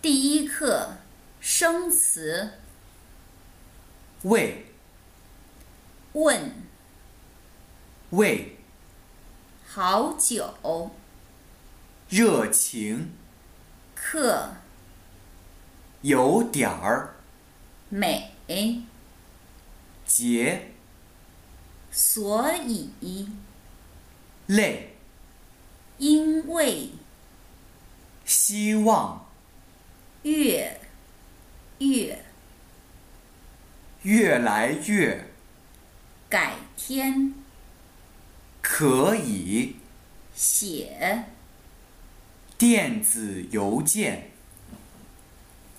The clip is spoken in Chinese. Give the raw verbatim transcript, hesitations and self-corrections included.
第一课生词。 为问， 为好久。 热情课， 有点儿美， 节所以， 累因为， 希望越越越来越改天， 可以写电子邮件